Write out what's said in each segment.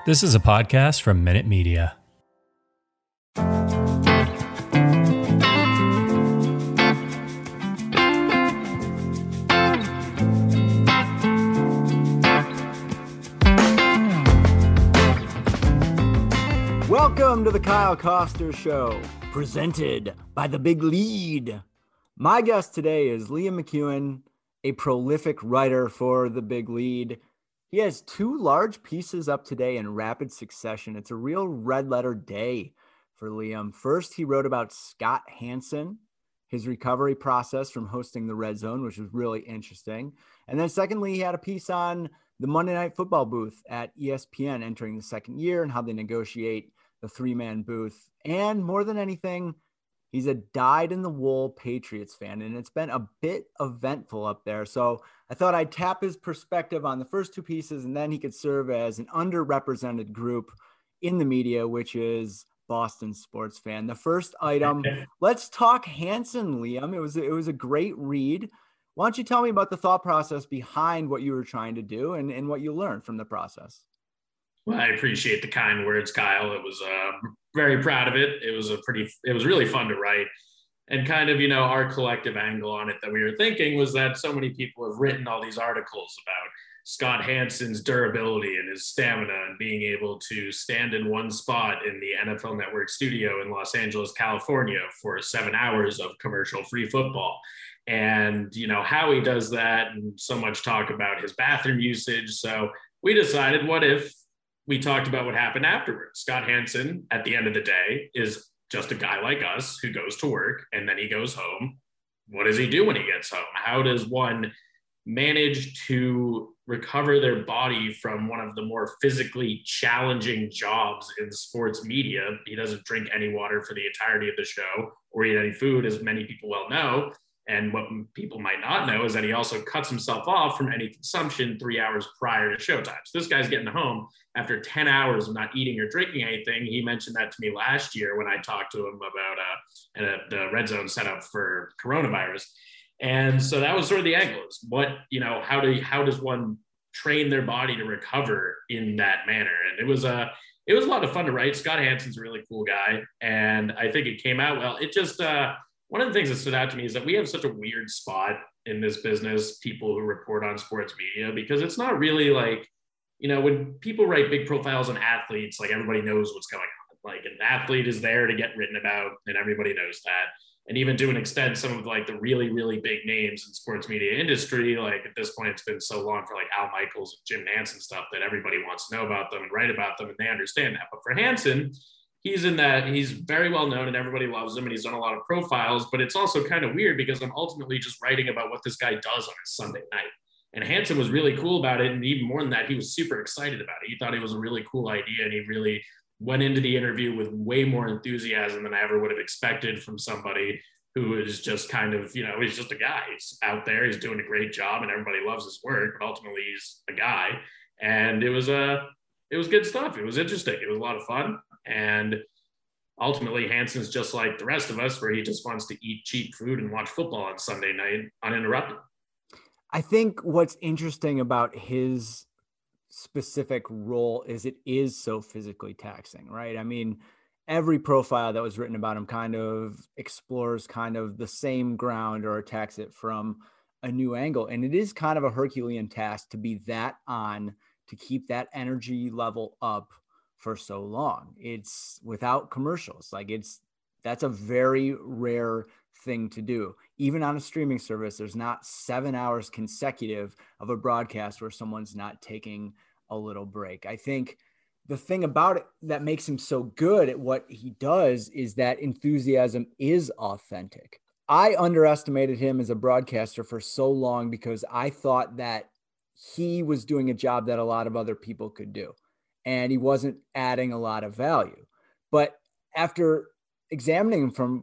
This is a podcast from Minute Media. Welcome to the Kyle Koster Show, presented by The Big Lead. My guest today is Liam McEwen, a prolific writer for The Big Lead. He has two large pieces up today in rapid succession. It's a real red letter day for Liam. First, he wrote about Scott Hanson, his recovery process from hosting the Red Zone, which was really interesting. And then secondly, he had a piece on the Monday Night Football booth at ESPN entering the second year and how they negotiate the three-man booth. And more than anything, he's a dyed-in-the-wool Patriots fan, and it's been a bit eventful up there. So I thought I'd tap his perspective on the first two pieces, and then he could serve as an underrepresented group in the media, which is Boston sports fan. The first item, let's talk Hanson, Liam. It was a great read. Why don't you tell me about the thought process behind what you were trying to do and what you learned from the process? Well, I appreciate the kind words, Kyle. It was very proud of it. It was really fun to write. And kind of, our collective angle on it that we were thinking was that so many people have written all these articles about Scott Hanson's durability and his stamina and being able to stand in one spot in the NFL Network studio in Los Angeles, California for 7 hours of commercial-free football. And, how he does that, and so much talk about his bathroom usage. So we decided, what if we talked about what happened afterwards? Scott Hanson, at the end of the day, is just a guy like us who goes to work and then he goes home. What does he do when he gets home? How does one manage to recover their body from one of the more physically challenging jobs in sports media? He doesn't drink any water for the entirety of the show or eat any food, as many people well know. And what people might not know is that he also cuts himself off from any consumption 3 hours prior to showtime. So this guy's getting home after 10 hours of not eating or drinking anything. He mentioned that to me last year when I talked to him about the Red Zone setup for coronavirus. And so that was sort of the angle. How does one train their body to recover in that manner? And it was a lot of fun to write. Scott Hanson's a really cool guy, and I think it came out well. It just one of the things that stood out to me is that we have such a weird spot in this business, people who report on sports media, because it's not really like, when people write big profiles on athletes, like everybody knows what's going on. Like an athlete is there to get written about, and everybody knows that. And even to an extent, some of like the really, really big names in sports media industry, like at this point, it's been so long for like Al Michaels and Jim Nantz and stuff that everybody wants to know about them and write about them, and they understand that. But for Hanson, he's very well known and everybody loves him, and he's done a lot of profiles, but it's also kind of weird because I'm ultimately just writing about what this guy does on his Sunday night. And Hanson was really cool about it. And even more than that, he was super excited about it. He thought it was a really cool idea. And he really went into the interview with way more enthusiasm than I ever would have expected from somebody who is just kind of, he's just a guy. He's out there, he's doing a great job, and everybody loves his work, but ultimately he's a guy. And it was good stuff. It was interesting. It was a lot of fun. And ultimately, Hanson's just like the rest of us, where he just wants to eat cheap food and watch football on Sunday night uninterrupted. I think what's interesting about his specific role is it is so physically taxing, right? I mean, every profile that was written about him kind of explores kind of the same ground or attacks it from a new angle. And it is kind of a Herculean task to be that on, to keep that energy level up for so long. It's without commercials. That's a very rare thing to do. Even on a streaming service, there's not 7 hours consecutive of a broadcast where someone's not taking a little break. I think the thing about it that makes him so good at what he does is that enthusiasm is authentic. I underestimated him as a broadcaster for so long because I thought that he was doing a job that a lot of other people could do, and he wasn't adding a lot of value. But after examining him from,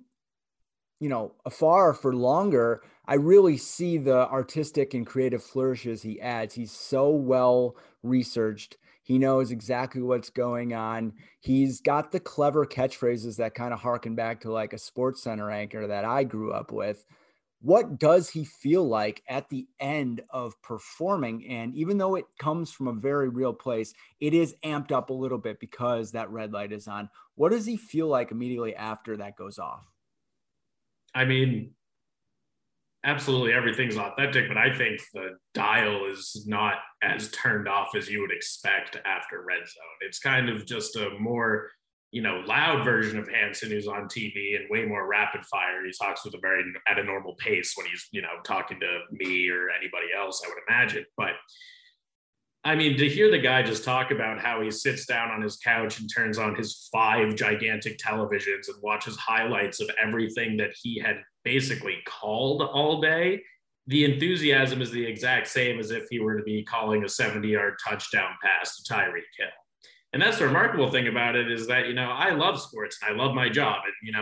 afar for longer, I really see the artistic and creative flourishes he adds. He's so well researched. He knows exactly what's going on. He's got the clever catchphrases that kind of harken back to like a Sports Center anchor that I grew up with. what does he feel like at the end of performing? And even though it comes from a very real place, it is amped up a little bit because that red light is on. What does he feel like immediately after that goes off? I mean, absolutely everything's authentic, but I think the dial is not as turned off as you would expect after Red Zone. It's kind of just a more, loud version of Hanson who's on TV and way more rapid fire. He talks at a normal pace when he's, talking to me or anybody else, I would imagine. But I mean, to hear the guy just talk about how he sits down on his couch and turns on his 5 gigantic televisions and watches highlights of everything that he had basically called all day, the enthusiasm is the exact same as if he were to be calling a 70-yard touchdown pass to Tyreek Hill. And that's the remarkable thing about it is that, I love sports and I love my job.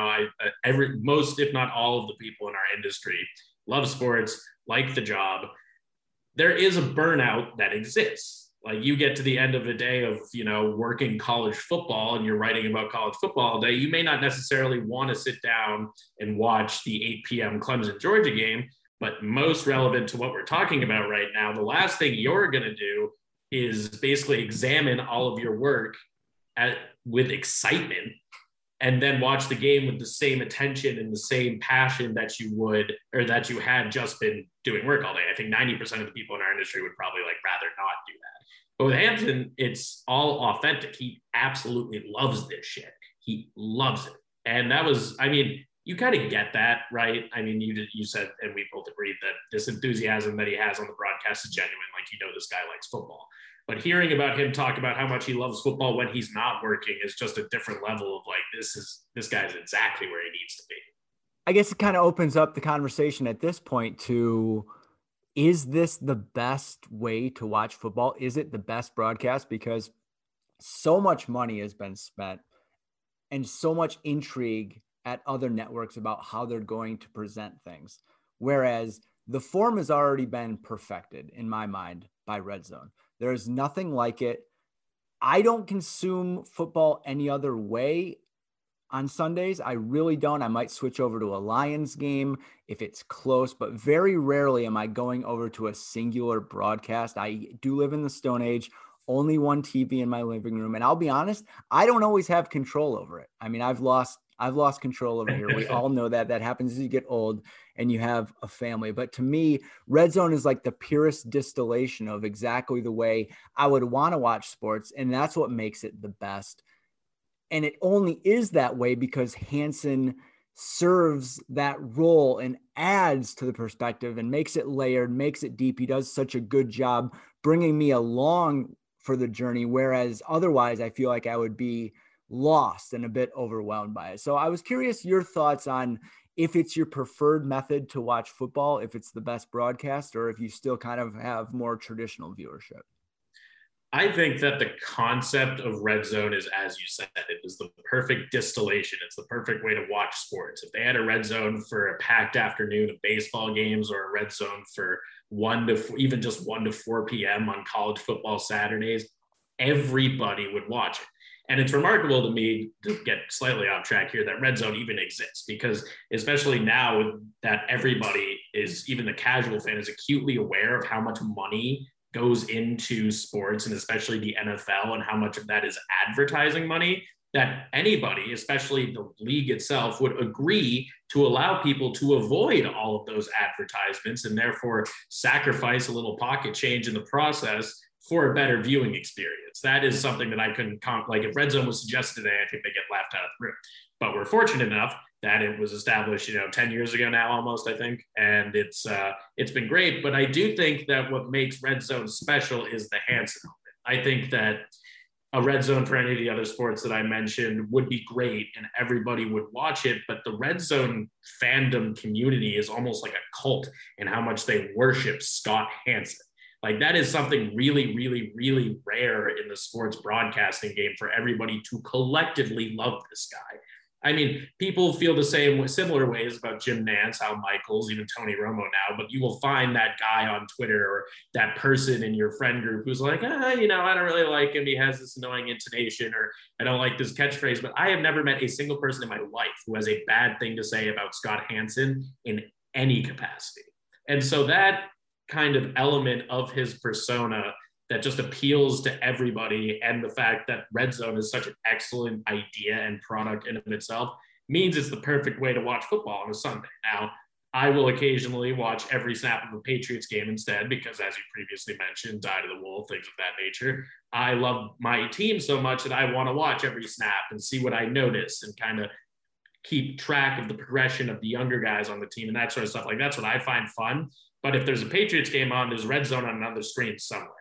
And, most, if not all of the people in our industry love sports, like the job. There is a burnout that exists. Like you get to the end of a day of, working college football and you're writing about college football all day. You may not necessarily want to sit down and watch the 8 p.m. Clemson Georgia game, but most relevant to what we're talking about right now, the last thing you're going to do is basically examine all of your work with excitement and then watch the game with the same attention and the same passion that you would, or that you had just been doing work all day. I think 90% of the people in our industry would probably rather not do that. But with Hampton, it's all authentic. He absolutely loves this shit. He loves it. And that was, you kind of get that, right? You said, and we both agreed that this enthusiasm that he has on the broadcast is genuine. This guy likes football. But hearing about him talk about how much he loves football when he's not working is just a different level of this guy's exactly where he needs to be. I guess it kind of opens up the conversation at this point to, is this the best way to watch football? Is it the best broadcast? Because so much money has been spent and so much intrigue at other networks about how they're going to present things. Whereas the form has already been perfected in my mind by Red Zone. There's nothing like it. I don't consume football any other way on Sundays. I really don't. I might switch over to a Lions game if it's close, but very rarely am I going over to a singular broadcast. I do live in the Stone Age, only one TV in my living room. And I'll be honest, I don't always have control over it. I've lost control over here. We all know that happens as you get old and you have a family. But to me, Red Zone is like the purest distillation of exactly the way I would want to watch sports. And that's what makes it the best. And it only is that way because Hanson serves that role and adds to the perspective and makes it layered, makes it deep. He does such a good job bringing me along for the journey. Whereas otherwise I feel like I would be lost and a bit overwhelmed by it. So I was curious your thoughts on if it's your preferred method to watch football, if it's the best broadcast, or if you still kind of have more traditional viewership. I think that the concept of Red Zone is, as you said, it is the perfect distillation. It's the perfect way to watch sports. If they had a Red Zone for a packed afternoon of baseball games, or a Red Zone for 1 to 4 p.m. on college football Saturdays, everybody would watch it. And it's remarkable to me, to get slightly off track here, that Red Zone even exists, because especially now that everybody is, even the casual fan, is acutely aware of how much money goes into sports, and especially the NFL, and how much of that is advertising money, that anybody, especially the league itself, would agree to allow people to avoid all of those advertisements and therefore sacrifice a little pocket change in the process for a better viewing experience. That is something that I couldn't if Red Zone was suggested today, I think they get laughed out of the room. But we're fortunate enough that it was established, 10 years ago now, almost, I think. And it's been great. But I do think that what makes Red Zone special is the Hanson element. I think that a Red Zone for any of the other sports that I mentioned would be great and everybody would watch it. But the Red Zone fandom community is almost like a cult in how much they worship Scott Hanson. Like, that is something really, really, really rare in the sports broadcasting game, for everybody to collectively love this guy. I mean, people feel the similar ways about Jim Nantz, Al Michaels, even Tony Romo now, but you will find that guy on Twitter or that person in your friend group who's like, I don't really like him. He has this annoying intonation, or I don't like this catchphrase. But I have never met a single person in my life who has a bad thing to say about Scott Hanson in any capacity. And so that kind of element of his persona that just appeals to everybody, and the fact that Red Zone is such an excellent idea and product in of itself, means it's the perfect way to watch football on a Sunday. Now, I will occasionally watch every snap of a Patriots game instead, because as you previously mentioned, die to the wool, things of that nature. I love my team so much that I want to watch every snap and see what I notice and kind of keep track of the progression of the younger guys on the team and that sort of stuff. Like, that's what I find fun. But if there's a Patriots game on, there's Red Zone on another screen somewhere.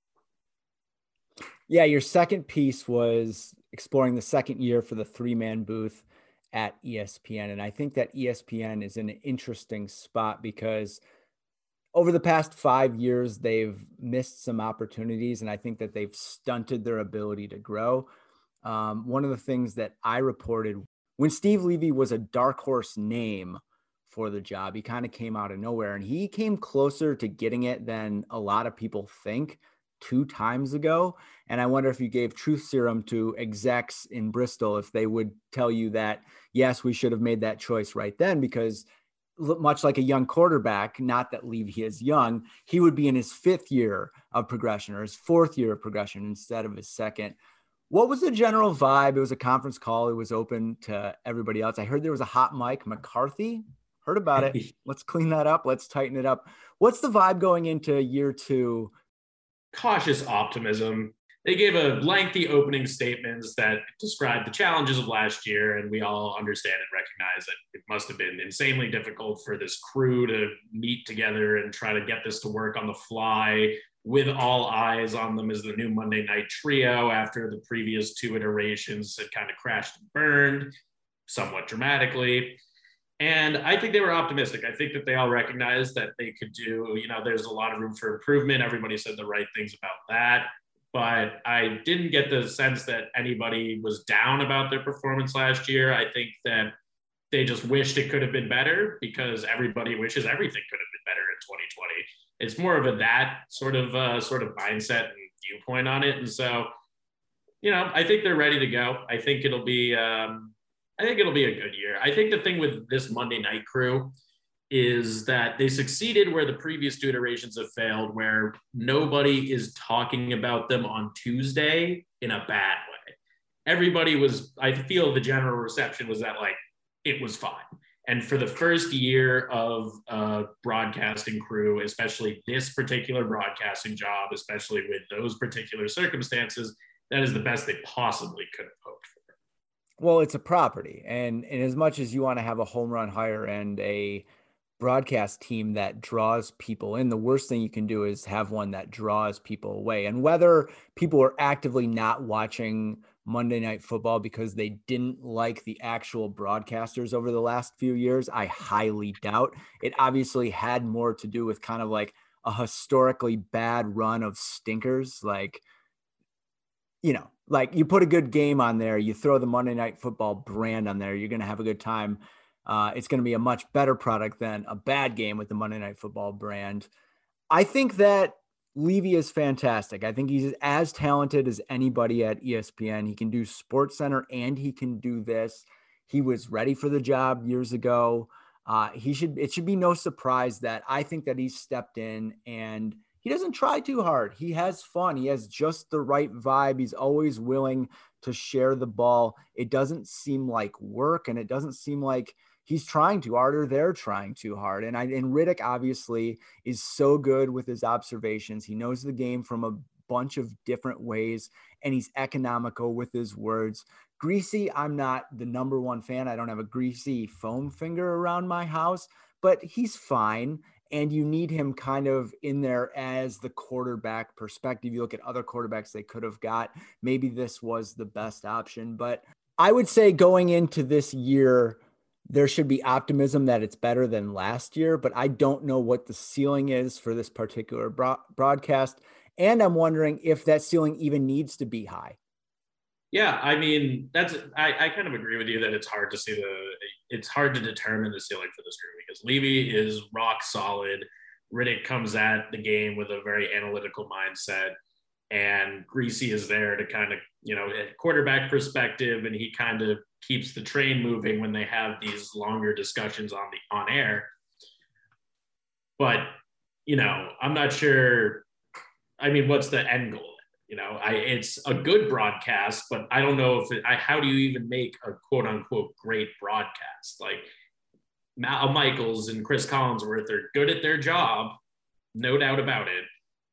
Yeah, your second piece was exploring the second year for the three-man booth at ESPN. And I think that ESPN is in an interesting spot because over the past 5 years, they've missed some opportunities, and I think that they've stunted their ability to grow. One of the things that I reported when Steve Levy was a dark horse name for the job, he kind of came out of nowhere, and he came closer to getting it than a lot of people think 2 times ago. And I wonder if you gave truth serum to execs in Bristol, if they would tell you that, yes, we should have made that choice right then, because much like a young quarterback, not that Levy is young, he would be in his 5th year of progression or his 4th year of progression instead of his 2nd. What was the general vibe? It was a conference call. It was open to everybody else. I heard there was a hot mic. McCarthy, heard about it. Let's clean that up. Let's tighten it up. What's the vibe going into year 2? Cautious optimism. They gave a lengthy opening statements that described the challenges of last year, and we all understand and recognize that it must have been insanely difficult for this crew to meet together and try to get this to work on the fly with all eyes on them as the new Monday night trio after the previous 2 iterations had kind of crashed and burned somewhat dramatically. And I think they were optimistic. I think that they all recognized that they could do, there's a lot of room for improvement. Everybody said the right things about that. But I didn't get the sense that anybody was down about their performance last year. I think that they just wished it could have been better, because everybody wishes everything could have been better in 2020. It's more of that sort of mindset and viewpoint on it. And so, I think they're ready to go. I think it'll be a good year. I think the thing with this Monday night crew is that they succeeded where the previous 2 iterations have failed, where nobody is talking about them on Tuesday in a bad way. Everybody was, I feel the general reception was that, like, it was fine. And for the first year of broadcasting crew, especially this particular broadcasting job, especially with those particular circumstances, that is the best they possibly could have hoped for. Well, it's a property. And as much as you want to have a home run hire and a broadcast team that draws people in, the worst thing you can do is have one that draws people away. And whether people are actively not watching Monday Night Football because they didn't like the actual broadcasters over the last few years, I highly doubt. It obviously had more to do with kind of like a historically bad run of stinkers. Like, like you put a good game on there, you throw the Monday Night Football brand on there, you're going to have a good time. It's going to be a much better product than a bad game with the Monday Night Football brand. I think that Levy is fantastic. I think he's as talented as anybody at ESPN. He can do SportsCenter and he can do this. He was ready for the job years ago. It should be no surprise that I think that he's stepped in and he doesn't try too hard. He has fun. He has just the right vibe. He's always willing to share the ball. It doesn't seem like work, and it doesn't seem like he's trying too hard or they're trying too hard. And Riddick obviously is so good with his observations. He knows the game from a bunch of different ways, and he's economical with his words. Greasy, I'm not the number one fan. I don't have a greasy foam finger around my house, but he's fine. And you need him kind of in there as the quarterback perspective. You look at other quarterbacks they could have got. Maybe this was the best option. But I would say going into this year, there should be optimism that it's better than last year. But I don't know what the ceiling is for this particular broadcast. And I'm wondering if that ceiling even needs to be high. Yeah, I mean, I kind of agree with you that it's hard to determine the ceiling for this group, because Levy is rock solid. Riddick comes at the game with a very analytical mindset, and Greasy is there to kind of, at quarterback perspective, and he kind of keeps the train moving when they have these longer discussions on air. But, I'm not sure. I mean, what's the end goal? It's a good broadcast, but I don't know how do you even make a quote unquote great broadcast? Like Mal Michaels and Chris Collinsworth are good at their job, no doubt about it.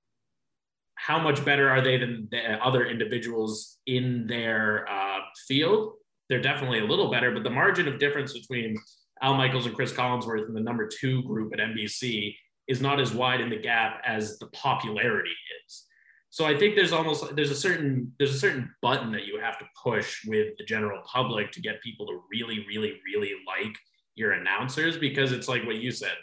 How much better are they than the other individuals in their field? They're definitely a little better, but the margin of difference between Al Michaels and Chris Collinsworth and the number 2 group at NBC is not as wide in the gap as the popularity is. So I think there's a certain button that you have to push with the general public to get people to really, really, really like your announcers, because it's like what you said,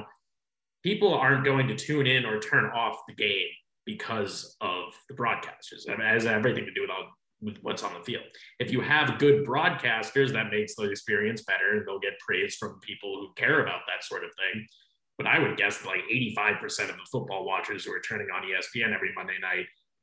people aren't going to tune in or turn off the game because of the broadcasters. I mean, it has everything to do with what's on the field. If you have good broadcasters, that makes the experience better, and they'll get praise from people who care about that sort of thing. But I would guess like 85% of the football watchers who are turning on ESPN every Monday night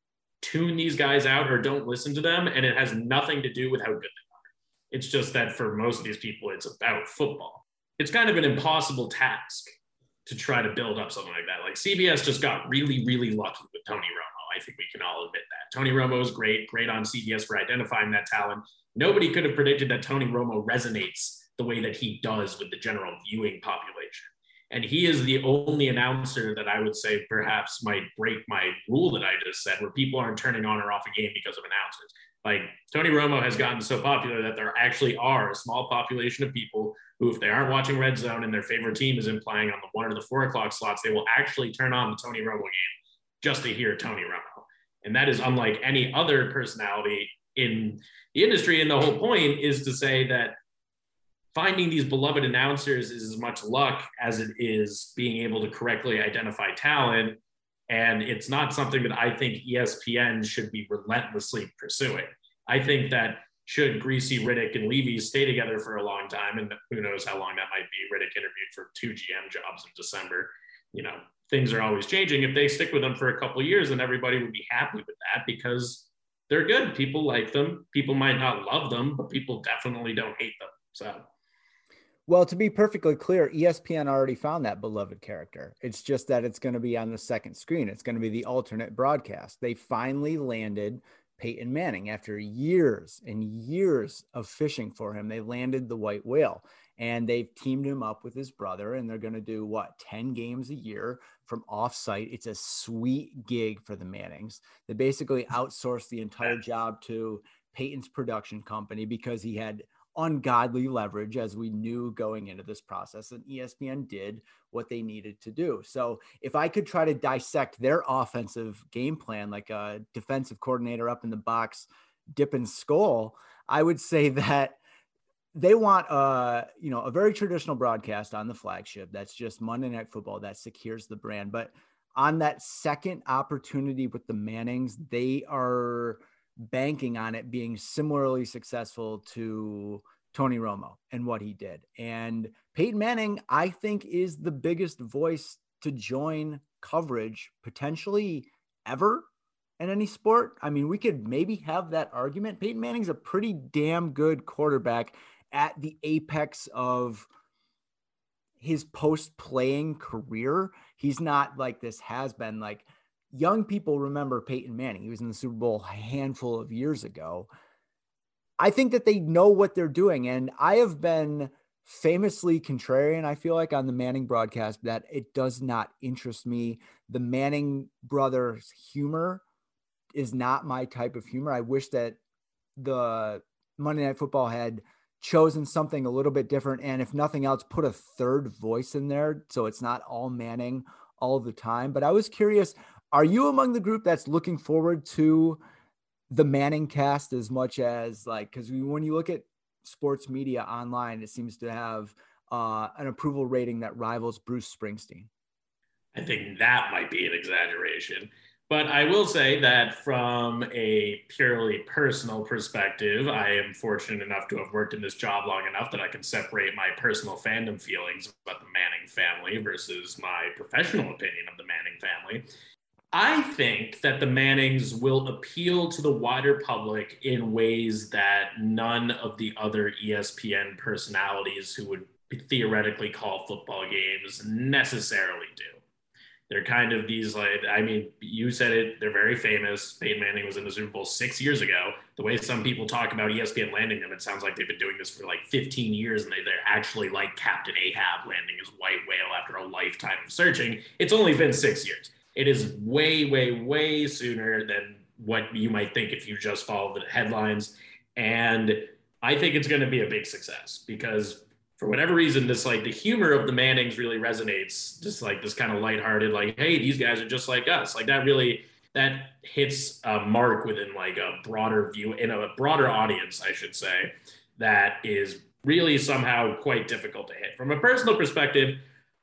tune these guys out or don't listen to them, and it has nothing to do with how good they are. It's just that for most of these people, it's about football. It's kind of an impossible task to try to build up something like that. Like CBS just got really, really lucky with Tony Romo. I think we can all admit that. Tony Romo is great on CBS for identifying that talent. Nobody could have predicted that Tony Romo resonates the way that he does with the general viewing population. And he is the only announcer that I would say perhaps might break my rule that I just said, where people aren't turning on or off a game because of announcers. Like Tony Romo has gotten so popular that there actually are a small population of people who, if they aren't watching Red Zone and their favorite team isn't playing on the 1 or the 4 o'clock slots, they will actually turn on the Tony Romo game just to hear Tony Romo. And that is unlike any other personality in the industry. And the whole point is to say that finding these beloved announcers is as much luck as it is being able to correctly identify talent. And it's not something that I think ESPN should be relentlessly pursuing. I think that should Greasy, Riddick, and Levy stay together for a long time, and who knows how long that might be. Riddick interviewed for 2 GM jobs in December. Things are always changing. If they stick with them for a couple of years, then everybody would be happy with that because they're good. People like them. People might not love them, but people definitely don't hate them. So. Well, to be perfectly clear, ESPN already found that beloved character. It's just that it's going to be on the second screen. It's going to be the alternate broadcast. They finally landed Peyton Manning after years and years of fishing for him. They landed the white whale, and they've teamed him up with his brother, and they're going to do 10 games a year from offsite. It's a sweet gig for the Mannings. They basically outsourced the entire job to Peyton's production company because he had ungodly leverage, as we knew going into this process, and ESPN did what they needed to do. So if I could try to dissect their offensive game plan, like a defensive coordinator up in the box dipping skull, I would say that they want a very traditional broadcast on the flagship. That's just Monday Night Football. That secures the brand. But on that second opportunity with the Mannings, they are banking on it being similarly successful to Tony Romo and what he did. And Peyton Manning, I think, is the biggest voice to join coverage potentially ever in any sport. I mean, we could maybe have that argument. Peyton Manning's a pretty damn good quarterback at the apex of his post-playing career. He's not like this has been. Like, young people remember Peyton Manning. He was in the Super Bowl a handful of years ago. I think that they know what they're doing. And I have been famously contrarian, I feel like, on the Manning broadcast, that it does not interest me. The Manning brothers' humor is not my type of humor. I wish that the Monday Night Football had chosen something a little bit different. And if nothing else, put a third voice in there so it's not all Manning all the time. But I was curious, are you among the group that's looking forward to the Manning cast as much as, like, because when you look at sports media online, it seems to have an approval rating that rivals Bruce Springsteen? I think that might be an exaggeration. But I will say that from a purely personal perspective, I am fortunate enough to have worked in this job long enough that I can separate my personal fandom feelings about the Manning family versus my professional opinion of the Manning family. I think that the Mannings will appeal to the wider public in ways that none of the other ESPN personalities who would theoretically call football games necessarily do. They're kind of these, like, I mean, you said it, they're very famous. Peyton Manning was in the Super Bowl 6 years ago. The way some people talk about ESPN landing them, it sounds like they've been doing this for like 15 years, and they're actually like Captain Ahab landing his white whale after a lifetime of searching. It's only been 6 years. It is way, way, way sooner than what you might think if you just follow the headlines. And I think it's going to be a big success because for whatever reason, this, like, the humor of the Mannings really resonates. Just like this kind of lighthearted, like, hey, these guys are just like us. Like that really, that hits a mark within like a broader view, in a broader audience, I should say, that is really somehow quite difficult to hit. From a personal perspective,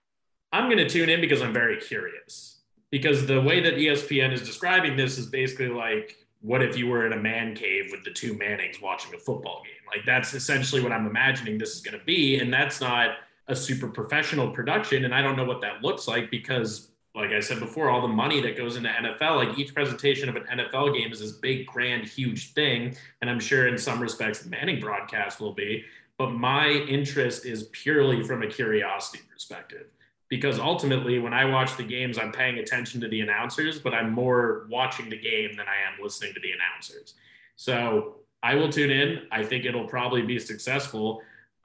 I'm going to tune in because I'm very curious. Because the way that ESPN is describing this is basically like, what if you were in a man cave with the two Mannings watching a football game? Like that's essentially what I'm imagining this is going to be. And that's not a super professional production. And I don't know what that looks like because, like I said before, all the money that goes into NFL, like each presentation of an NFL game is this big, grand, huge thing. And I'm sure in some respects the Manning broadcast will be. But my interest is purely from a curiosity perspective. Because ultimately, when I watch the games, I'm paying attention to the announcers, but I'm more watching the game than I am listening to the announcers. So I will tune in. I think it'll probably be successful.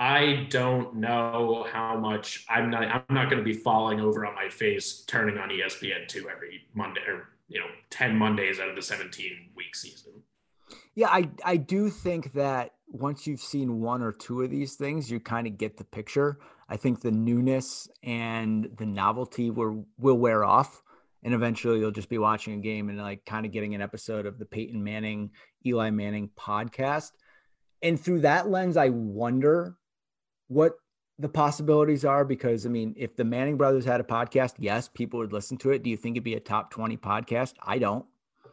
I don't know how much. I'm not going to be falling over on my face, turning on ESPN2 every Monday, or 10 Mondays out of the 17-week season. Yeah, I do think that once you've seen one or two of these things, you kind of get the picture. I think the newness and the novelty will wear off, and eventually you'll just be watching a game and like kind of getting an episode of the Peyton Manning, Eli Manning podcast. And through that lens, I wonder what the possibilities are, because I mean, if the Manning brothers had a podcast, yes, people would listen to it. Do you think it'd be a top 20 podcast? I don't.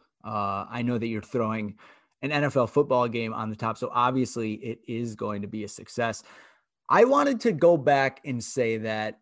I know that you're throwing an NFL football game on the top, so obviously it is going to be a success. I wanted to go back and say that,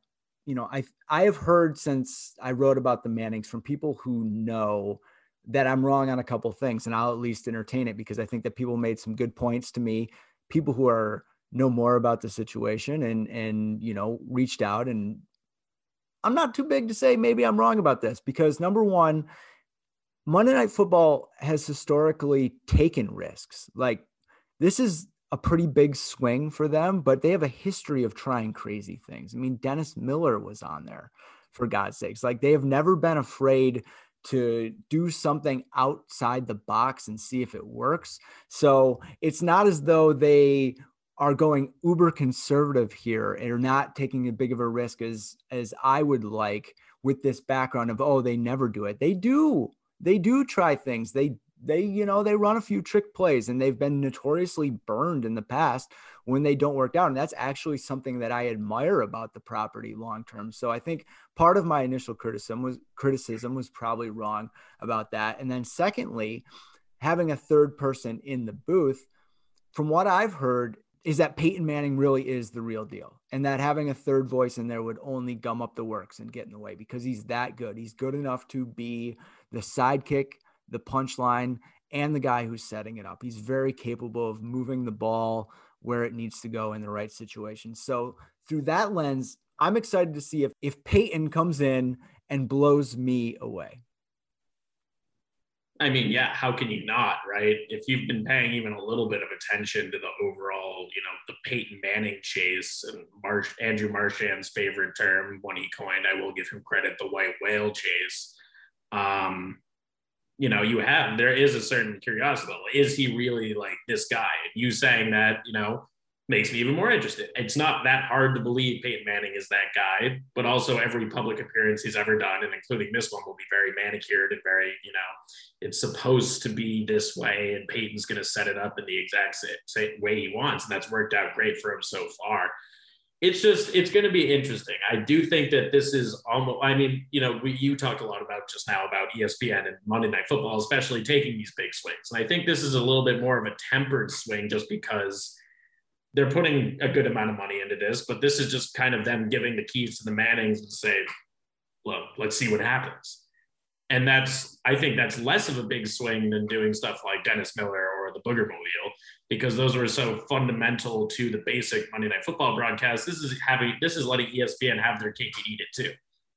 I have heard since I wrote about the Mannings from people who know that I'm wrong on a couple of things, and I'll at least entertain it because I think that people made some good points to me, people who know more about the situation and reached out, and I'm not too big to say maybe I'm wrong about this because number one, Monday Night Football has historically taken risks. Like this is a pretty big swing for them, but they have a history of trying crazy things. I mean, Dennis Miller was on there, for God's sakes. Like they have never been afraid to do something outside the box and see if it works. So it's not as though they are going uber conservative here and are not taking as big of a risk as I would like with this background of, oh, they never do it. They do try things. They run a few trick plays, and they've been notoriously burned in the past when they don't work out. And that's actually something that I admire about the property long-term. So I think part of my initial criticism was probably wrong about that. And then secondly, having a third person in the booth, from what I've heard, is that Peyton Manning really is the real deal. And that having a third voice in there would only gum up the works and get in the way because he's that good. He's good enough to be the sidekick, the punchline, and the guy who's setting it up. He's very capable of moving the ball where it needs to go in the right situation. So through that lens, I'm excited to see if Peyton comes in and blows me away. I mean, yeah, how can you not, right? If you've been paying even a little bit of attention to the overall, the Peyton Manning chase, and Andrew Marchand's favorite term when he coined, I will give him credit, the white whale chase. There is a certain curiosity level. Is he really like this guy? And you saying that, makes me even more interested. It's not that hard to believe Peyton Manning is that guy, but also every public appearance he's ever done, and including this one, will be very manicured and very, it's supposed to be this way, and Peyton's going to set it up in the exact same way he wants, and that's worked out great for him so far. It's going to be interesting. I do think that this is almost, you talked a lot about just now about ESPN and Monday Night Football, especially taking these big swings. And I think this is a little bit more of a tempered swing just because they're putting a good amount of money into this, but this is just kind of them giving the keys to the Mannings and say, look, let's see what happens. And I think that's less of a big swing than doing stuff like Dennis Miller or the Boogermobile, because those were so fundamental to the basic Monday Night Football broadcast. This is letting ESPN have their cake and eat it too.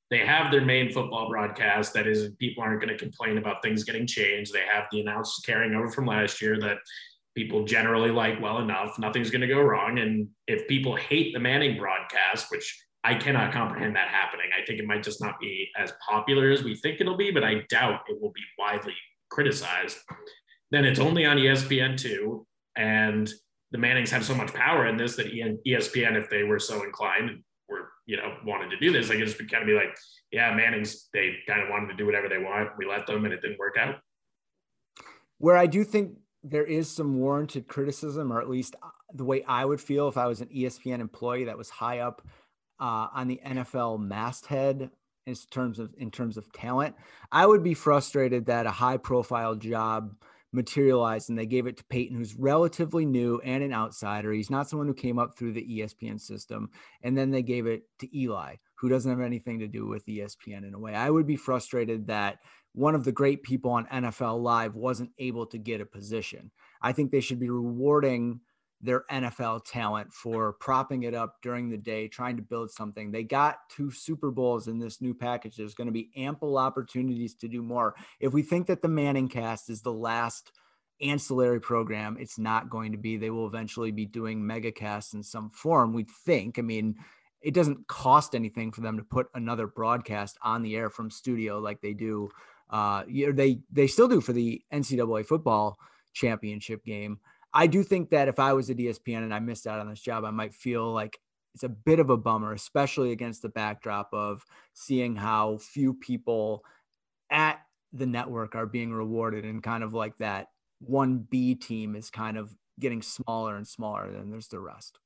they have their main football broadcast. That is, people aren't going to complain about things getting changed. They have the announcers carrying over from last year that people generally like well enough. Nothing's going to go wrong. And if people hate the Manning broadcast, which I cannot comprehend that happening, I think it might just not be as popular as we think it'll be, but I doubt it will be widely criticized. Then it's only on ESPN2. And the Mannings have so much power in this that ESPN, if they were so inclined, were, wanted to do this, they could just kind of be like, yeah, Mannings, they kind of wanted to do whatever they want. We let them and it didn't work out. Where I do think there is some warranted criticism, or at least the way I would feel if I was an ESPN employee that was high up on the NFL masthead in terms of talent, I would be frustrated that a high profile job materialized and they gave it to Peyton, who's relatively new and an outsider. He's not someone who came up through the ESPN system. And then they gave it to Eli, who doesn't have anything to do with ESPN in a way. I would be frustrated that one of the great people on NFL Live wasn't able to get a position. I think they should be rewarding their NFL talent for propping it up during the day, trying to build something. They got 2 Super Bowls in this new package. There's going to be ample opportunities to do more. If we think that the Manning cast is the last ancillary program, it's not going to be. They will eventually be doing mega casts in some form, we think. I mean, it doesn't cost anything for them to put another broadcast on the air from studio like they do. They still do for the NCAA football championship game. I do think that if I was at ESPN and I missed out on this job, I might feel like it's a bit of a bummer, especially against the backdrop of seeing how few people at the network are being rewarded, and kind of like that 1B team is kind of getting smaller and smaller than there's the rest.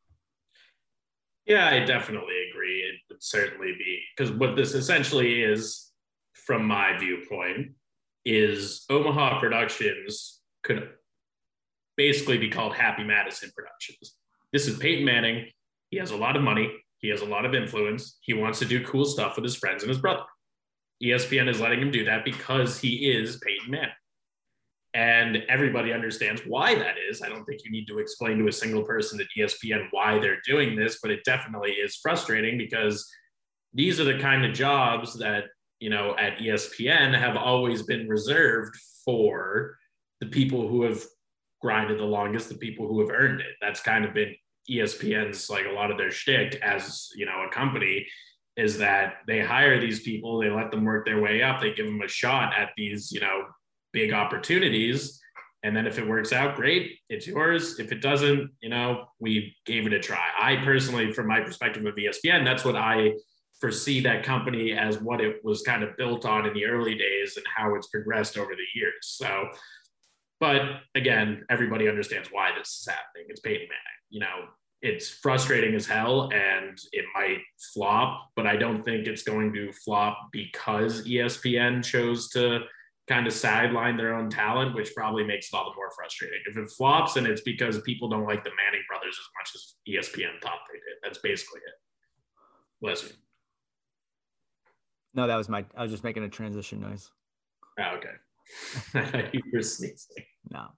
Yeah, I definitely agree. It would certainly be, because what this essentially is, from my viewpoint, is Omaha Productions could basically be called Happy Madison Productions. This is Peyton Manning. He has a lot of money. He has a lot of influence. He wants to do cool stuff with his friends and his brother. ESPN is letting him do that because he is Peyton Manning. And everybody understands why that is. I don't think you need to explain to a single person at ESPN why they're doing this, but it definitely is frustrating because these are the kind of jobs that, at ESPN have always been reserved for the people who have grinded the longest, the people who have earned it. That's kind of been ESPN's, like, a lot of their shtick as, a company, is that they hire these people, they let them work their way up, they give them a shot at these, big opportunities. And then if it works out, great, it's yours. If it doesn't, we gave it a try. I personally, from my perspective of ESPN, that's what I foresee that company as, what it was kind of built on in the early days and how it's progressed over the years. So, but again, everybody understands why this is happening. It's Peyton Manning. It's frustrating as hell and it might flop, but I don't think it's going to flop because ESPN chose to kind of sideline their own talent, which probably makes it all the more frustrating. If it flops, and it's because people don't like the Manning brothers as much as ESPN thought they did. That's basically it. Bless you. No, I was just making a transition noise. Oh, okay. You were sneezing. No.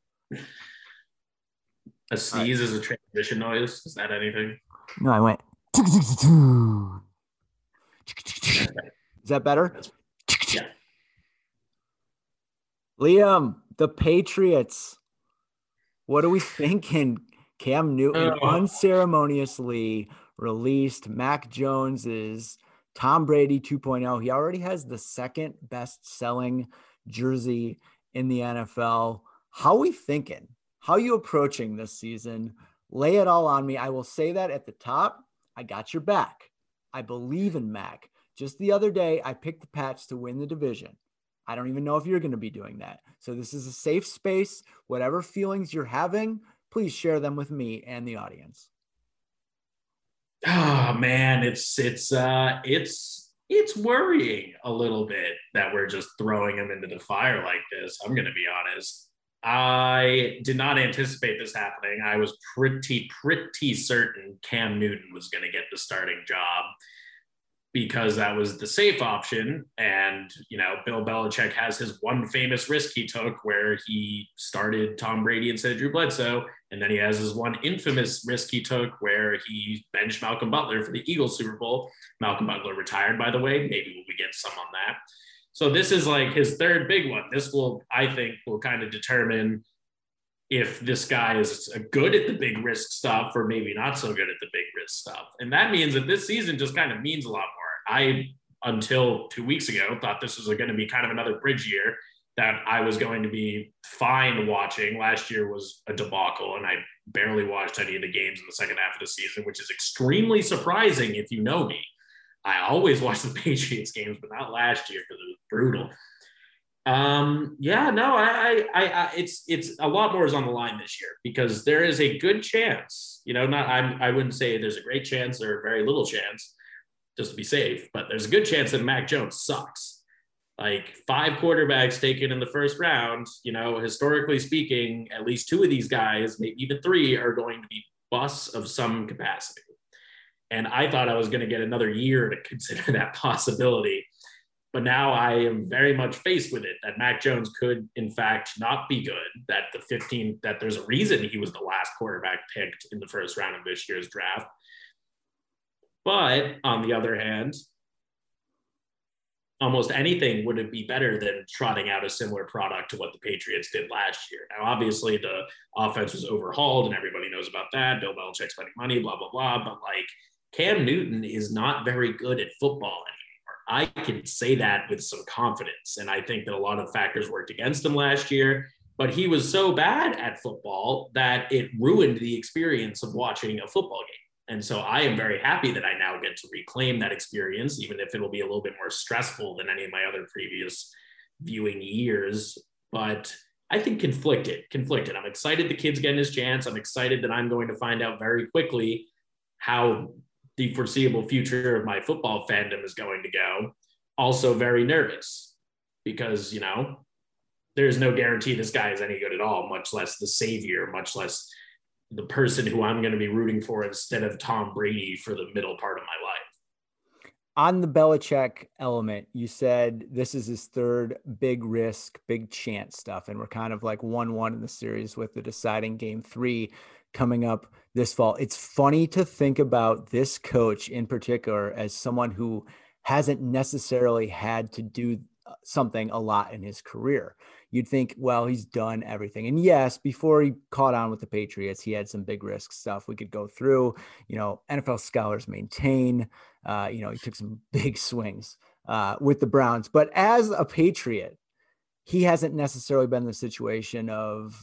A sneeze is a transition noise. Is that anything? No, I went. Is that better? Yeah. Liam, the Patriots. What are we thinking? Cam Newton unceremoniously released Mac Jones's Tom Brady 2.0. He already has the second best selling jersey in the NFL. How are we thinking? How are you approaching this season? Lay it all on me. I will say that at the top, I got your back. I believe in Mac. Just the other day, I picked the Pats to win the division. I don't even know if you're going to be doing that. So this is a safe space. Whatever feelings you're having, please share them with me and the audience. Oh man, it's worrying a little bit that we're just throwing him into the fire like this. I'm going to be honest. I did not anticipate this happening. I was pretty certain Cam Newton was going to get the starting job. because that was the safe option. And, Bill Belichick has his one famous risk he took where he started Tom Brady instead of Drew Bledsoe. And then he has his one infamous risk he took where he benched Malcolm Butler for the Eagles Super Bowl. Malcolm Butler retired, by the way. Maybe we get some on that. So this is like his third big one. This I think, will kind of determine if this guy is good at the big risk stuff or maybe not so good at the big risk stuff. And that means that this season just kind of means a lot more. I, until 2 weeks ago, thought this was going to be kind of another bridge year that I was going to be fine watching. Last year was a debacle, and I barely watched any of the games in the second half of the season, which is extremely surprising if you know me. I always watch the Patriots games, but not last year because it was brutal. It's a lot more is on the line this year because there is a good chance, I wouldn't say there's a great chance or very little chance, just to be safe, but there's a good chance that Mac Jones sucks. Like 5 quarterbacks taken in the first round, historically speaking, at least 2 of these guys, maybe even 3, are going to be busts of some capacity. And I thought I was going to get another year to consider that possibility. But now I am very much faced with it that Mac Jones could, in fact, not be good, that that there's a reason he was the last quarterback picked in the first round of this year's draft. But on the other hand, almost anything would be better than trotting out a similar product to what the Patriots did last year. Now, obviously, the offense was overhauled and everybody knows about that. Bill Belichick spending money, blah, blah, blah. But like Cam Newton is not very good at football anymore. I can say that with some confidence. And I think that a lot of factors worked against him last year, but he was so bad at football that it ruined the experience of watching a football game. And so I am very happy that I now get to reclaim that experience, even if it'll be a little bit more stressful than any of my other previous viewing years. But I think conflicted. I'm excited the kid's getting his chance. I'm excited that I'm going to find out very quickly how the foreseeable future of my football fandom is going to go. Also very nervous because, there's no guarantee this guy is any good at all, much less the savior, much less the person who I'm going to be rooting for instead of Tom Brady for the middle part of my life. On the Belichick element, you said this is his third big risk, big chance stuff. And we're kind of like 1-1 in the series with the deciding game 3 coming up this fall. It's funny to think about this coach in particular as someone who hasn't necessarily had to do something a lot in his career. You'd think, well, he's done everything. And yes, before he caught on with the Patriots, he had some big risk stuff we could go through. NFL scholars maintain, he took some big swings with the Browns. But as a Patriot, he hasn't necessarily been in the situation of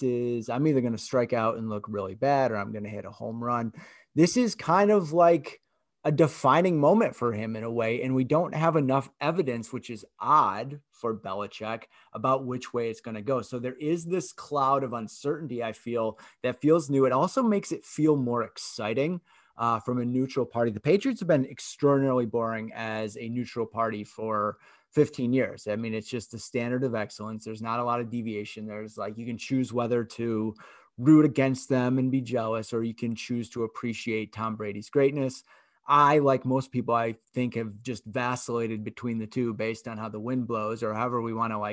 I'm either going to strike out and look really bad or I'm going to hit a home run. This is kind of like a defining moment for him in a way. And we don't have enough evidence, which is odd for Belichick, about which way it's going to go. So there is this cloud of uncertainty, I feel, that feels new. It also makes it feel more exciting from a neutral party. The Patriots have been extraordinarily boring as a neutral party for 15 years. I mean, it's just the standard of excellence. There's not a lot of deviation. There's you can choose whether to root against them and be jealous, or you can choose to appreciate Tom Brady's greatness. I, like most people, I think have just vacillated between the two based on how the wind blows or however we want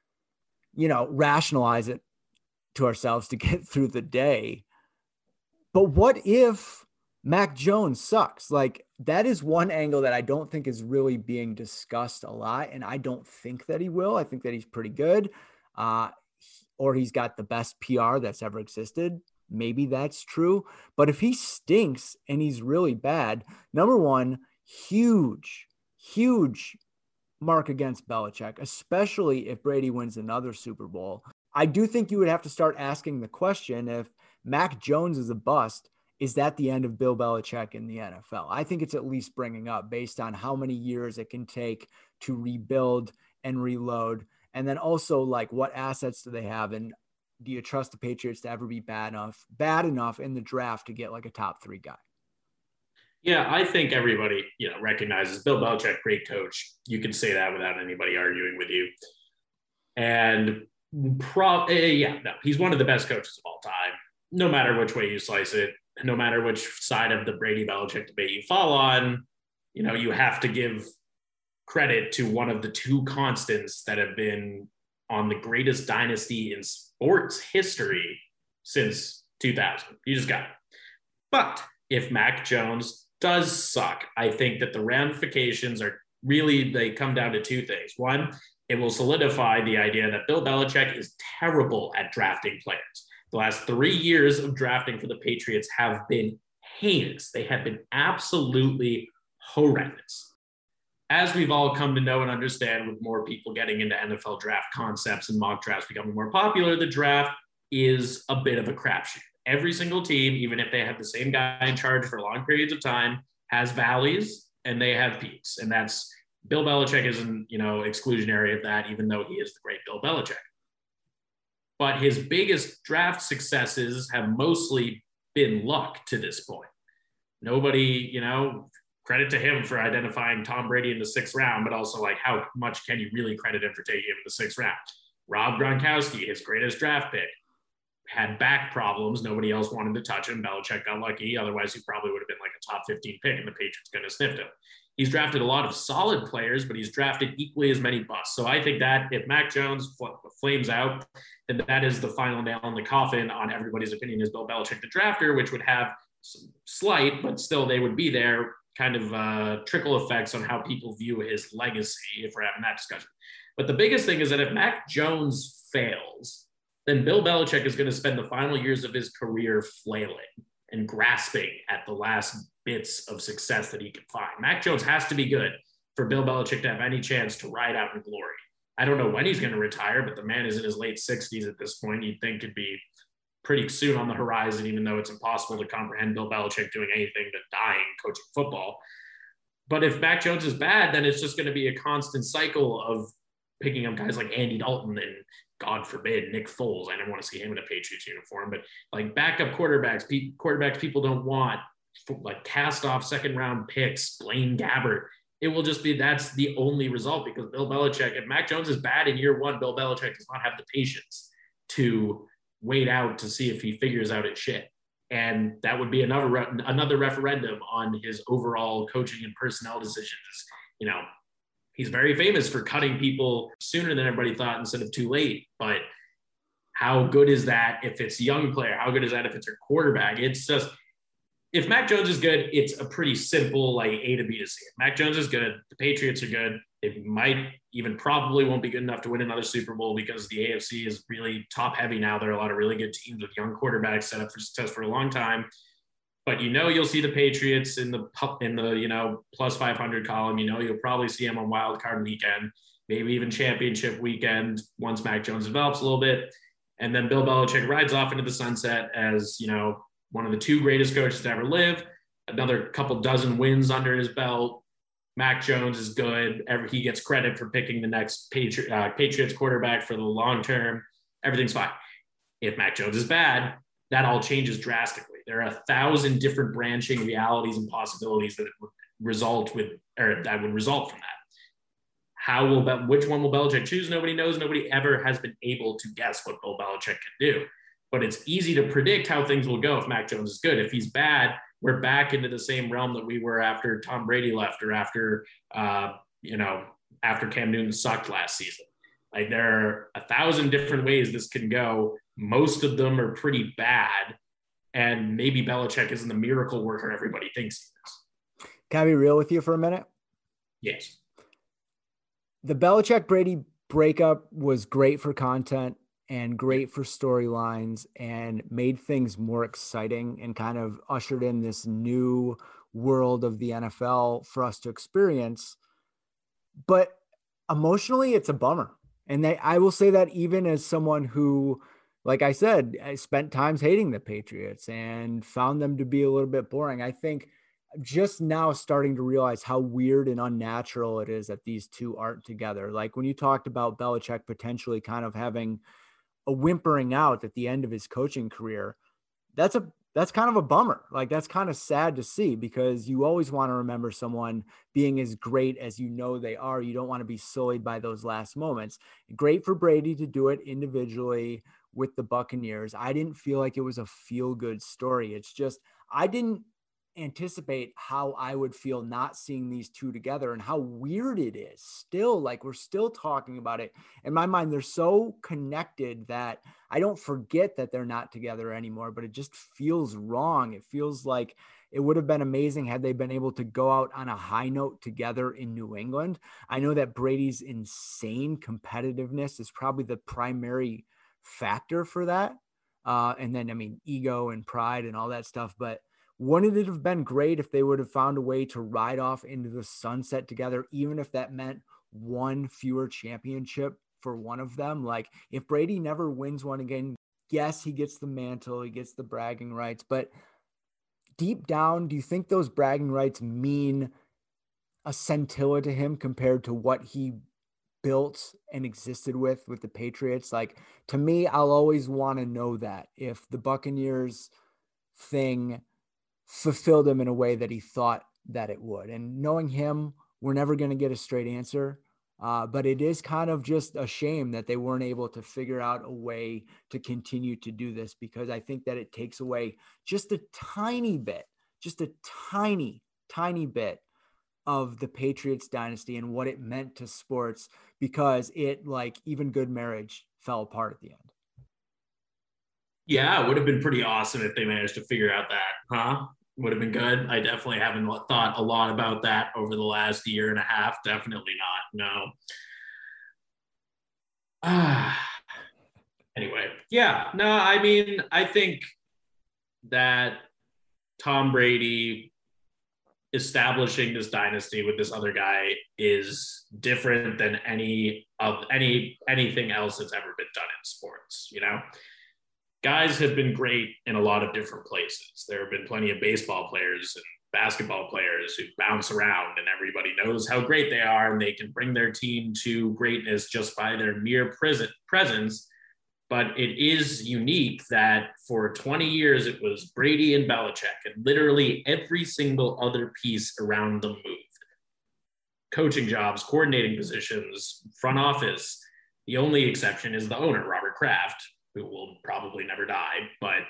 to rationalize it to ourselves to get through the day. But what if Mac Jones sucks? That is one angle that I don't think is really being discussed a lot. And I don't think that he will. I think that he's pretty good, or he's got the best PR that's ever existed. Maybe that's true. But if he stinks and he's really bad, number one, huge mark against Belichick, especially if Brady wins another Super Bowl. I do think you would have to start asking the question, if Mac Jones is a bust, is that the end of Bill Belichick in the NFL? I think it's at least bringing up based on how many years it can take to rebuild and reload. And then also what assets do they have? And do you trust the Patriots to ever be bad enough in the draft to get a top 3 guy? Yeah, I think everybody, recognizes Bill Belichick, great coach. You can say that without anybody arguing with you. And he's one of the best coaches of all time, no matter which way you slice it, no matter which side of the Brady Belichick debate you fall on. you have to give credit to one of the two constants that have been on the greatest dynasty in sports history since 2000. You just got it. But if Mac Jones does suck, I think that the ramifications are really, they come down to two things. One, it will solidify the idea that Bill Belichick is terrible at drafting players. The last 3 years of drafting for the Patriots have been heinous. They have been absolutely horrendous. As we've all come to know and understand, with more people getting into NFL draft concepts and mock drafts becoming more popular, the draft is a bit of a crapshoot. Every single team, even if they have the same guy in charge for long periods of time, has valleys and they have peaks. And that's, Bill Belichick isn't, exclusionary of that, even though he is the great Bill Belichick. But his biggest draft successes have mostly been luck to this point. Nobody, credit to him for identifying Tom Brady in the 6th round, but also like how much can you really credit him for taking him in the 6th round? Rob Gronkowski, his greatest draft pick, had back problems. Nobody else wanted to touch him. Belichick got lucky. Otherwise, he probably would have been like a top 15 pick and the Patriots could have sniffed him. He's drafted a lot of solid players, but he's drafted equally as many busts. So I think that if Mac Jones flames out, then that is the final nail in the coffin on everybody's opinion is Bill Belichick the drafter, which would have some slight, but still they would be there, kind of trickle effects on how people view his legacy if we're having that discussion. But the biggest thing is that if Mac Jones fails, then Bill Belichick is going to spend the final years of his career flailing and grasping at the last bits of success that he can find. Mac Jones has to be good for Bill Belichick to have any chance to ride out in glory. I don't know when he's going to retire, but the man is in his late 60s at this point. You'd think it'd be pretty soon on the horizon, even though it's impossible to comprehend Bill Belichick doing anything but dying coaching football. But if Mac Jones is bad, then it's just going to be a constant cycle of picking up guys like Andy Dalton and, God forbid, Nick Foles. I never want to see him in a Patriots uniform, but like backup quarterbacks people don't want, like cast off 2nd round picks, Blaine Gabbert. It will just be, that's the only result, because Bill Belichick, if Mac Jones is bad in year 1, Bill Belichick does not have the patience to wait out to see if he figures out his shit. And that would be another referendum on his overall coaching and personnel decisions. He's very famous for cutting people sooner than everybody thought instead of too late. But how good is that if it's a young player? How good is that if it's a quarterback? It's just, if Mac Jones is good, it's a pretty simple like A to B to C. If Mac Jones is good, the Patriots are good. They might even probably won't be good enough to win another Super Bowl because the AFC is really top heavy now. There are a lot of really good teams with young quarterbacks set up for success for a long time. But you'll see the Patriots in the plus 500 column. You'll probably see them on wild card weekend, maybe even championship weekend once Mac Jones develops a little bit. And then Bill Belichick rides off into the sunset as, one of the 2 greatest coaches to ever live, another couple dozen wins under his belt. Mac Jones is good. He gets credit for picking the next Patriots quarterback for the long term. Everything's fine. If Mac Jones is bad, that all changes drastically. There are 1,000 different branching realities and possibilities that would result from that. Which one will Belichick choose? Nobody knows. Nobody ever has been able to guess what Bill Belichick can do. But it's easy to predict how things will go if Mac Jones is good. If he's bad, we're back into the same realm that we were after Tom Brady left, or after Cam Newton sucked last season. Like, there are 1,000 different ways this can go. Most of them are pretty bad. And maybe Belichick isn't the miracle worker everybody thinks he is. Can I be real with you for a minute? Yes. The Belichick-Brady breakup was great for content and great for storylines and made things more exciting and kind of ushered in this new world of the NFL for us to experience. But emotionally, it's a bummer. And I will say that even as someone who, like I said, I spent times hating the Patriots and found them to be a little bit boring. I think just now starting to realize how weird and unnatural it is that these two aren't together. Like when you talked about Belichick potentially kind of having a whimpering out at the end of his coaching career, that's kind of a bummer. Like, that's kind of sad to see, because you always want to remember someone being as great as they are. You don't want to be sullied by those last moments. Great for Brady to do it individually with the Buccaneers. I didn't feel like it was a feel-good story. It's just, I didn't anticipate how I would feel not seeing these two together and how weird it is still. Like, we're still talking about it. In my mind, they're so connected that I don't forget that they're not together anymore, but it just feels wrong. It feels like it would have been amazing had they been able to go out on a high note together in New England. I know that Brady's insane competitiveness is probably the primary factor for that. And then, I mean, ego and pride and all that stuff. But wouldn't it have been great if they would have found a way to ride off into the sunset together, even if that meant one fewer championship for one of them? Like, if Brady never wins one again, yes, he gets the mantle, he gets the bragging rights, but deep down, do you think those bragging rights mean a scintilla to him compared to what he built and existed with the Patriots? Like, to me, I'll always want to know that if the Buccaneers thing fulfilled him in a way that he thought that it would. And knowing him, we're never going to get a straight answer. But it is kind of just a shame that they weren't able to figure out a way to continue to do this, because I think that it takes away just a tiny bit of the Patriots dynasty and what it meant to sports, because it, like, even good marriage fell apart at the end. Yeah, it would have been pretty awesome if they managed to figure out that, huh? Would have been good. I definitely haven't thought a lot about that over the last year and a half. Definitely not. No. Anyway, yeah. No, I mean, I think that Tom Brady establishing this dynasty with this other guy is different than anything else that's ever been done in sports. Guys have been great in a lot of different places. There have been plenty of baseball players and basketball players who bounce around and everybody knows how great they are and they can bring their team to greatness just by their mere presence. But it is unique that for 20 years, it was Brady and Belichick, and literally every single other piece around them moved. Coaching jobs, coordinating positions, front office. The only exception is the owner, Robert Kraft, who will probably never die, but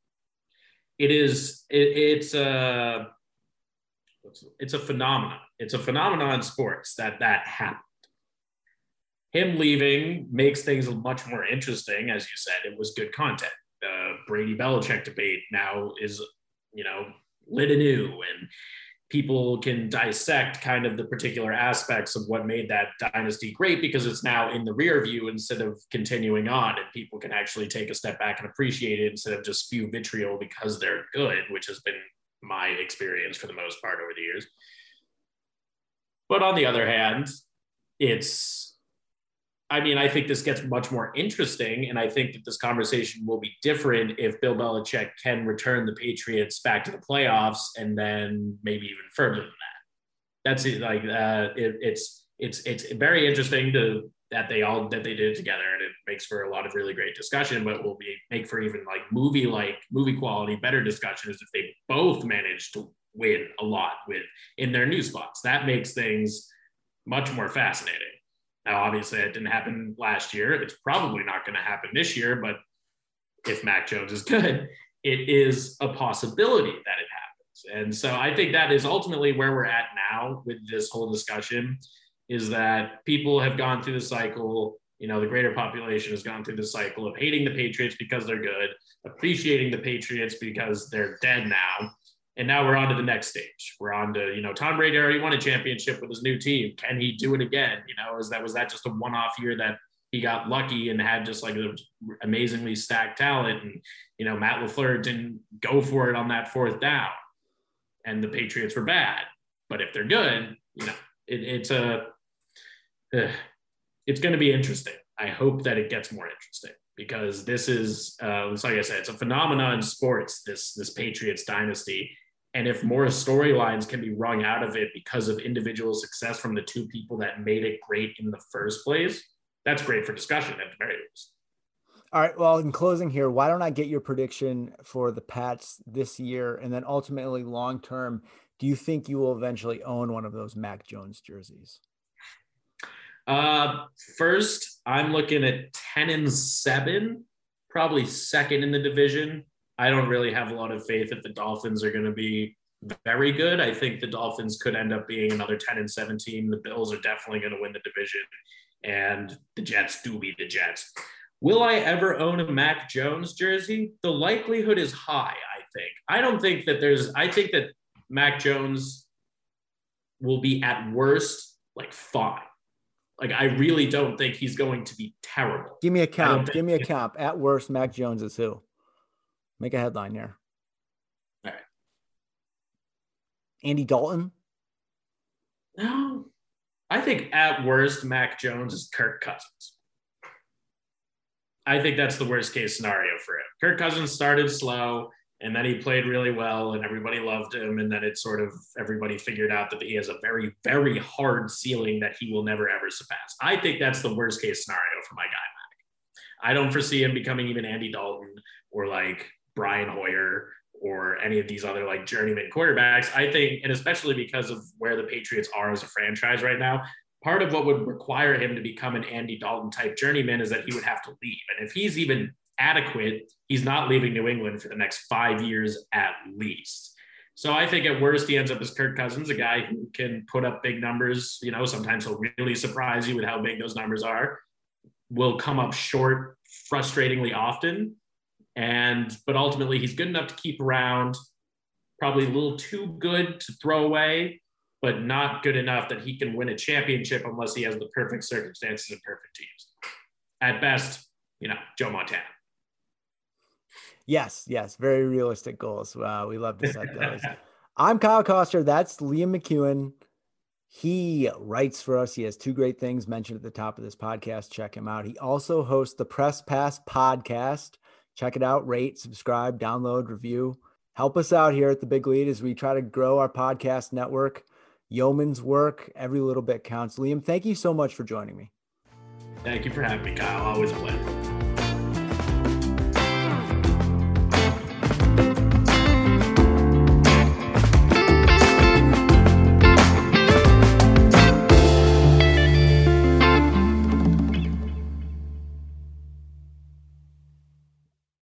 it's a phenomenon. It's a phenomenon in sports that happened. Him leaving makes things much more interesting. As you said, it was good content. Brady Belichick debate now is, lit anew, and people can dissect kind of the particular aspects of what made that dynasty great, because it's now in the rear view instead of continuing on, and people can actually take a step back and appreciate it instead of just spew vitriol because they're good, which has been my experience for the most part over the years. But on the other hand, I think this gets much more interesting, and I think that this conversation will be different if Bill Belichick can return the Patriots back to the playoffs, and then maybe even further than that. That's it. Like, it's very interesting that they did it together, and it makes for a lot of really great discussion. But will make for even movie quality better discussions if they both manage to win a lot in their new spots. That makes things much more fascinating. Now, obviously, it didn't happen last year. It's probably not going to happen this year, but if Mac Jones is good, it is a possibility that it happens. And so I think that is ultimately where we're at now with this whole discussion, is that people have gone through the cycle. The greater population has gone through the cycle of hating the Patriots because they're good, appreciating the Patriots because they're dead now. And now we're on to the next stage. We're on to, Tom Brady already won a championship with his new team. Can he do it again? Was that just a one-off year that he got lucky and had just like an amazingly stacked talent? And, Matt LaFleur didn't go for it on that fourth down, and the Patriots were bad. But if they're good, it's going to be interesting. I hope that it gets more interesting, because this is, like I said, it's a phenomenon in sports, this Patriots dynasty. And if more storylines can be wrung out of it because of individual success from the two people that made it great in the first place, that's great for discussion at the very least. All right. Well, in closing here, why don't I get your prediction for the Pats this year? And then ultimately long-term, do you think you will eventually own one of those Mac Jones jerseys? First, I'm looking at 10-7, probably second in the division. I don't really have a lot of faith that the Dolphins are going to be very good. I think the Dolphins could end up being another 10-7 team. The Bills are definitely going to win the division, and the Jets do beat the Jets. Will I ever own a Mac Jones jersey? The likelihood is high, I think. I think that Mac Jones will be at worst like fine. Like, I really don't think he's going to be terrible. Give me a comp. At worst, Mac Jones is who? Make a headline here. All right. Andy Dalton? No. I think at worst, Mac Jones is Kirk Cousins. I think that's the worst case scenario for him. Kirk Cousins started slow, and then he played really well, and everybody loved him. And then it sort of, everybody figured out that he has a very, very hard ceiling that he will never, ever surpass. I think that's the worst case scenario for my guy, Mac. I don't foresee him becoming even Andy Dalton or like Brian Hoyer or any of these other like journeyman quarterbacks. I think, and especially because of where the Patriots are as a franchise right now, part of what would require him to become an Andy Dalton type journeyman is that he would have to leave. And if he's even adequate, he's not leaving New England for the next 5 years at least. So I think at worst, he ends up as Kirk Cousins, a guy who can put up big numbers. You know, sometimes he'll really surprise you with how big those numbers are, will come up short frustratingly often. But ultimately he's good enough to keep around, probably a little too good to throw away, but not good enough that he can win a championship unless he has the perfect circumstances and perfect teams. At best, you know, Joe Montana. Yes. Very realistic goals. Wow, we love to set those. I'm Kyle Koster. That's Liam McEwen. He writes for us. He has 2 great things mentioned at the top of this podcast. Check him out. He also hosts the Press Pass podcast. Check it out, rate, subscribe, download, review. Help us out here at the Big Lead as we try to grow our podcast network. Yeoman's work, every little bit counts. Liam, thank you so much for joining me. Thank you for having me, Kyle. Always a pleasure.